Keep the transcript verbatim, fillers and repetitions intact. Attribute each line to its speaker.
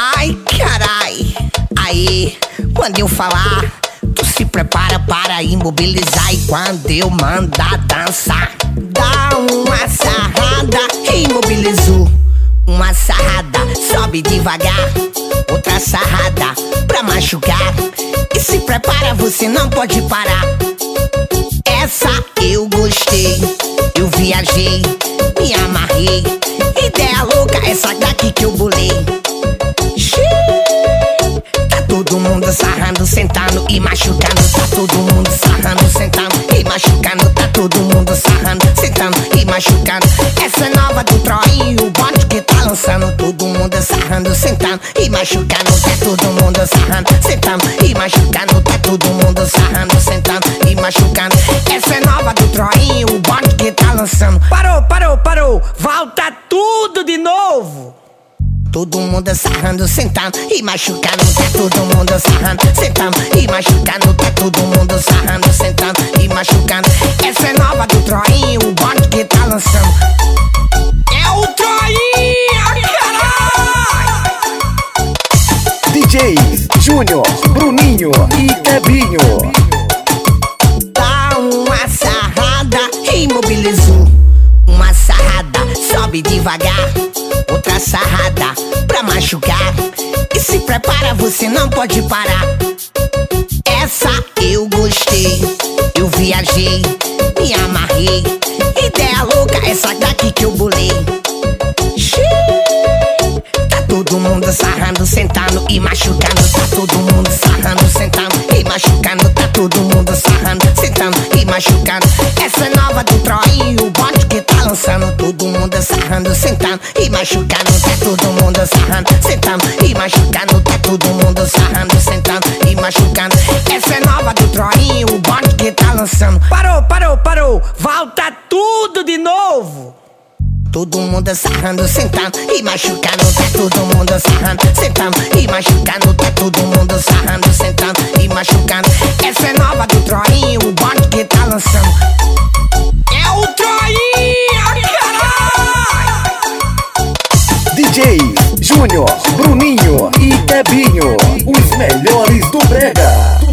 Speaker 1: Ai, carai. Aí, quando eu falar, tu se prepara para imobilizar. E quando eu mandar dançar, dá uma sarrada, imobilizou. Uma sarrada, sobe devagar. Outra sarrada, pra machucar. E se prepara, você não pode parar. Essa eu gostei, eu viajei, me amarrei. Ideia louca, essa daqui que eu bolei. Xiii, tá todo mundo sarrando, sentando e machucando. Tá todo mundo sarrando, sentando e machucando. Tá todo mundo sarrando, sentando e machucando. Essa é nova do Troinho, o bonde que tá lançando. Todo mundo sarrando, sentando e machucando. Tá todo mundo sarrando, sentando e machucando. Tá todo mundo sarrando, sentando e machucando. Essa é nova do Troinho, o bonde que tá lançando.
Speaker 2: Parou, parou, parou, volta tudo de novo.
Speaker 1: Todo mundo sarrando, sentando e machucando. Tá todo mundo sarrando, sentando e machucando. Tá todo mundo sarrando, sentando e machucando. Essa é nova do Troinho, o bonde que tá lançando. É o Troinho, caralho!
Speaker 3: D Js Júnior, Bruninho e Kebinho.
Speaker 1: Dá uma sarrada, imobilizou. Uma sarrada, sobe devagar. Outra sarrada, pra machucar. E se prepara, você não pode parar. Essa eu gostei, eu viajei, me amarrei. Ideia louca, essa daqui que eu bolei. Xiii, tá todo mundo sarrando, sentando e machucando. Tá todo mundo sarrando, sentando e machucando. Tá todo mundo sarrando, sentando e machucando. Essa é nova do Troinho, o bonde que tá lançando. Todo mundo sarrando, sentando e machucando. Tá todo mundo sarrando, sentando e machucando. Tá todo mundo sarrando, sentando e machucando. Essa é nova do Troinho, o bonde que tá lançando.
Speaker 2: Parou, parou, parou, volta tudo de novo.
Speaker 1: Todo mundo sarrando, sentando e machucando. Tá todo mundo sarrando, sentando e machucando. Tá todo mundo sarrando, sentando e machucando. Essa é nova do Troinho, o bonde que tá lançando. É o Troinho, caralho!
Speaker 3: D Js Júnior, Bruninho e Kebinho, os melhores do brega.